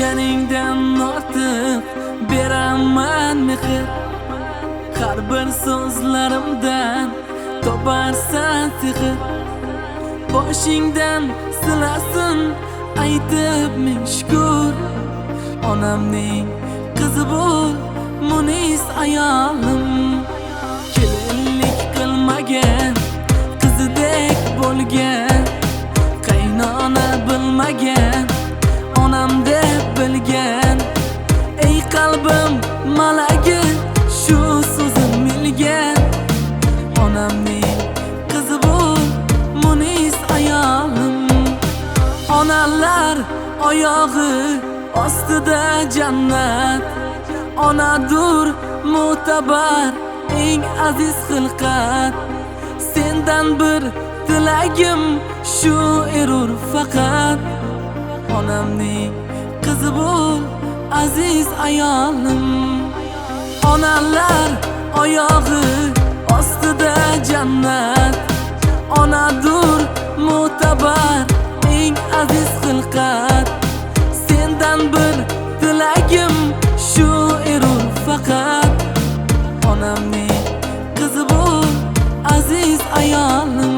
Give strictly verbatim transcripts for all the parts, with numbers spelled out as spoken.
berganingdan ortiq beraman mehr. Har bir so'zlarimdan toparsan sehr. Boshingdan silasin aytib men shukr. Onamning qizi bo'l, munis ayolim. Kelinlik qilmagan, qizidek bo'lgan, qaynona bilmagan, onam deb bilgan. Ey qalbim malagi, shu so'zim milgan. Onamning qizi bo'l, munis ayolim. Onalar oyog'i ostida jannat. Onadur mo'tabar, eng aziz xilqat. Sendan bir tilagim shu erur faqat. Onamning qizi bo'l, aziz ayolim. Onalar oyog'i ostida jannat. Onadur mo'tabar, eng aziz xilqat. Sendan bir tilagim shu erur faqat. Onamning qizi bo'l, aziz ayolim.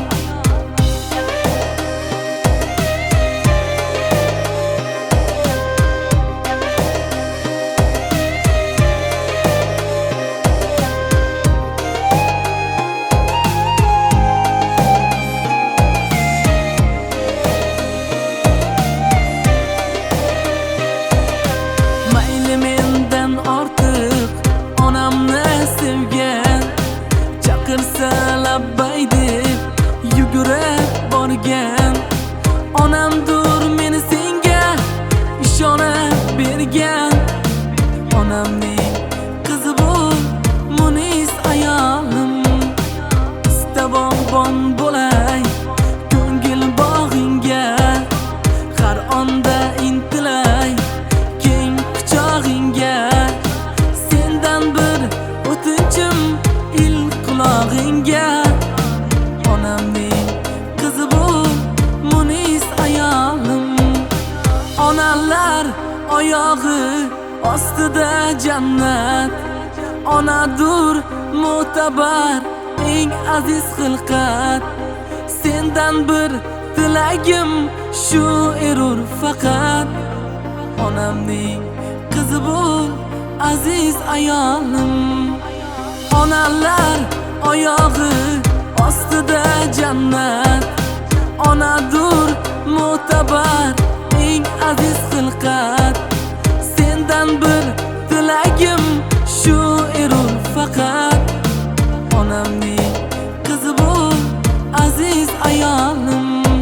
Chaqirsa labbay deb yugurib borgan. Onamdur meni senga ishonib bergan. Onamning qizi bo'l, munis ayolim. Istabog'bon bo'lay ko'ngil bog'ingga. Har onda intilay keng quchog'ingga. Sendan bir o'tinchim qulog'ingga. Onamning qizi bo'l, munis ayolim. Onalar oyog'i ostida jannat. Onadur mo'tabar, eng aziz xilqat. Sendan bir tilagim shu erur faqat. Onamning qizi bo'l, aziz ayolim. Onalar oyog'i ostida jannat. Onadur mo'tabar, eng aziz xilqat. Sendan bir tilagim shu erur faqat. Onamning qizi bo'l, aziz ayolim.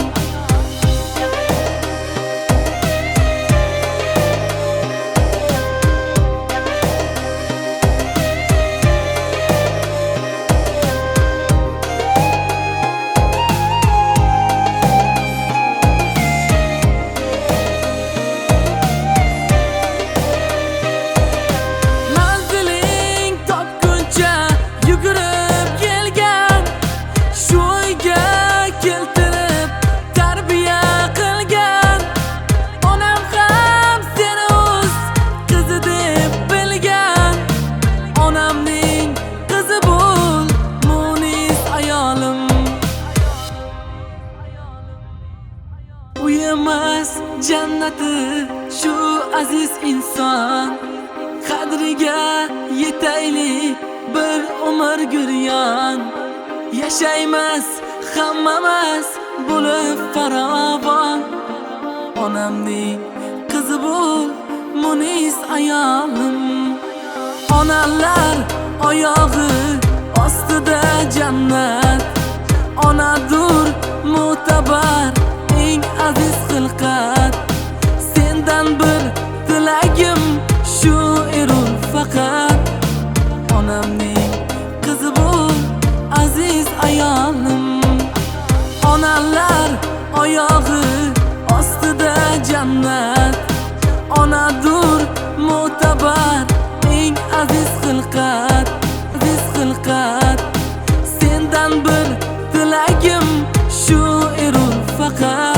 Uyumas jannati shu aziz inson. Qadriga yetaylik bir umr guryon. Yashaymiz hammamiz bo'lib farovon. Onamning qizi bo'l, munis ayolim. Onalar oyog'i ostida jannat. Onadur mo'tabar, eng aziz xilqat. Sendan bir tilagim shu erur faqat. Onamning qizi bo'l, aziz ayolim. Onalar oyog'i ostida jannat. Onadur mo'tabar, eng aziz xilqat. Aziz xilqat. Sendan bir tilagim shu erur faqat.